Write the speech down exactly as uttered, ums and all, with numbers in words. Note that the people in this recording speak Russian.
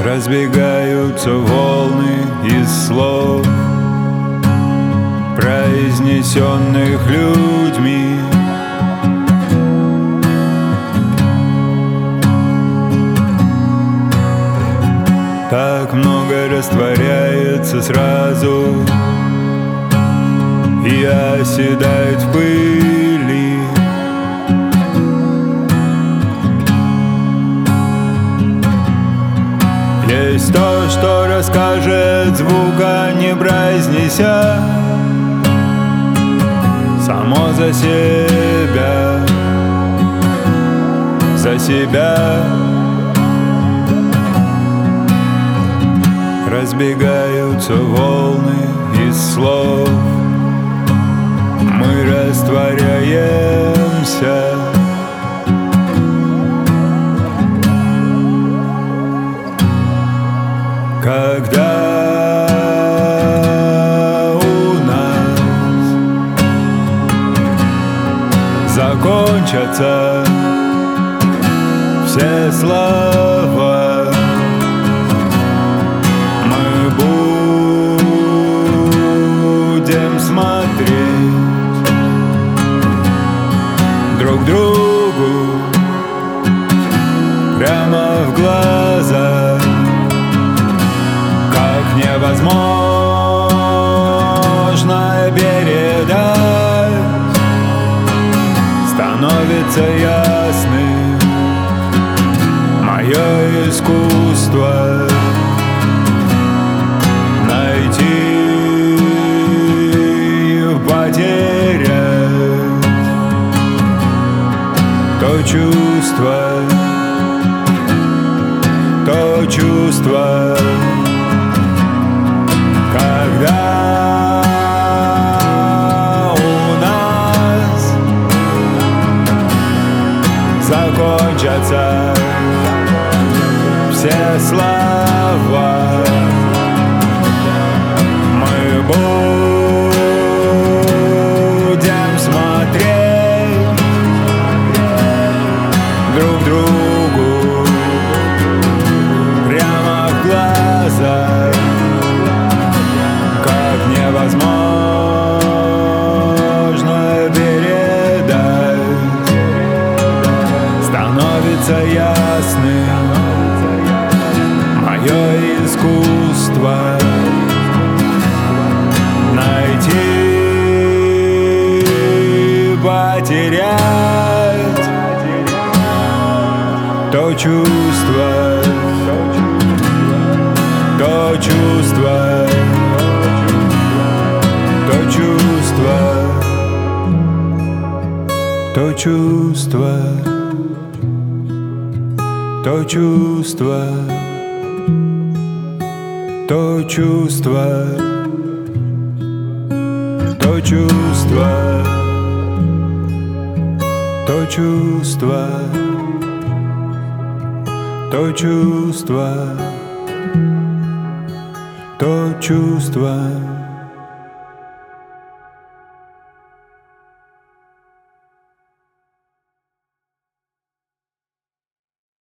Разбегаются волны из слов, произнесенных людьми. Так много растворяется сразу и оседает в пыли. Есть то, что расскажет звука, не произнеся, само за себя, за себя. Разбегаются волны из слов, мы растворяемся. Когда у нас закончатся все слова, мы будем смотреть друг другу прямо в глаза. Невозможно передать, становится ясным мое искусство найти, потерять то чувство, то чувство. Когда у нас закончатся все слова, мы будем смотреть друг другу прямо в глаза. Невозможно передать, становится ясным мое искусство найти, потерять то чувство, то чувство. То чувство, то чувство, то чувство, то чувство, то чувство, то чувство, то чувство.